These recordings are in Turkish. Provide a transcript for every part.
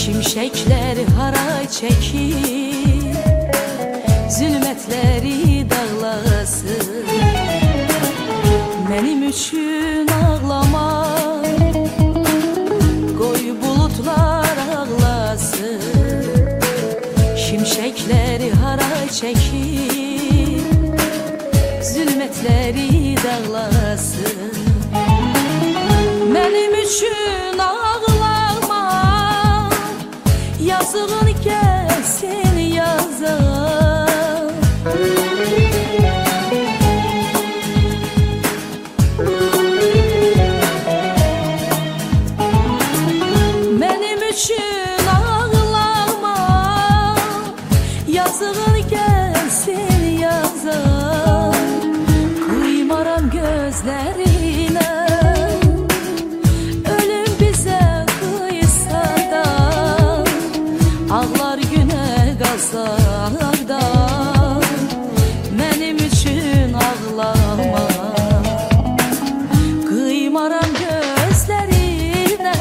Şimşekler haray çekir, zülmetleri dağlasın. Benim üçün ağlama, koy bulutlar ağlasın. Şimşekler haray çekir, zülmetleri dağlasın. Benim üçün ağlama, yazığın gelsin yaza. Benim için ağlama, yazığın gelsin yaza. Kıymaram gözlerine, ölüm bize kıysa da, ağlar güne kalsa da, benim için ağlama. Kıymaram gözlerine,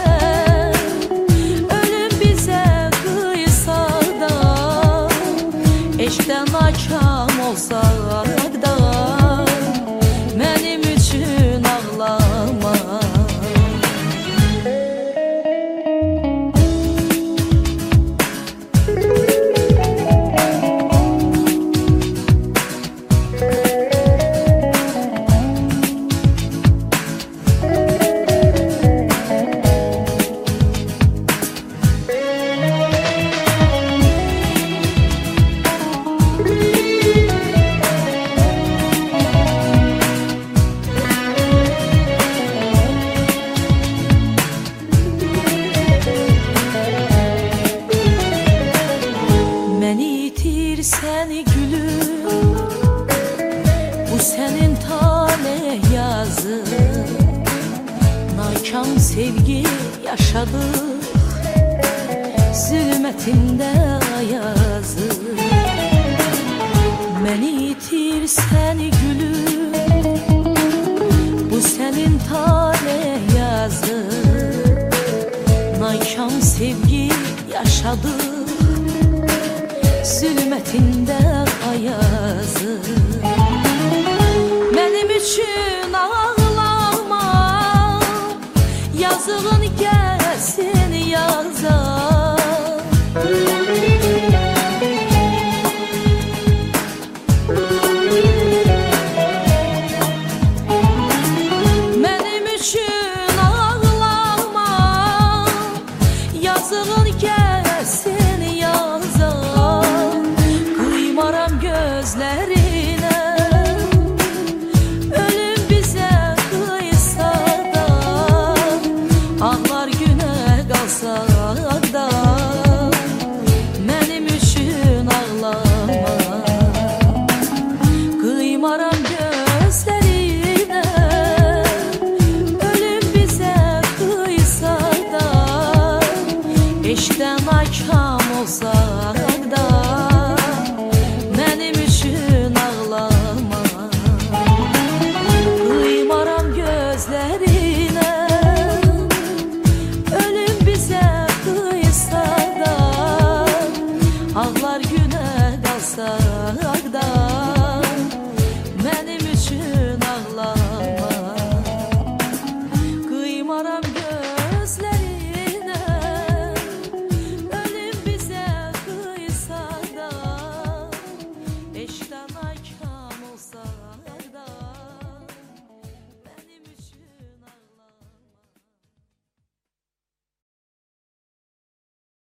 ölüm bize kıysa da, eşkten akşam olsak da, benim için ağlama. Seni gülüm, bu senin talih yazın. Nakam sevgi yaşadık, zulmetinde ayazın. Beni yitir seni gülüm, bu senin talih yazın. Nakam sevgi yaşadık, zulmetinde ayazın. Benim için ağlama, yazığın gelsin yaza. Benim için ağlama, yazığın gelsin yaza. Kıymaram gözlerine, ölüm bize kıysa da, ağlar güne kalsa da, benim için ağlama. Kıymaram gözlerine, ölüm bize kıysa da, eşkten akşam olsak da,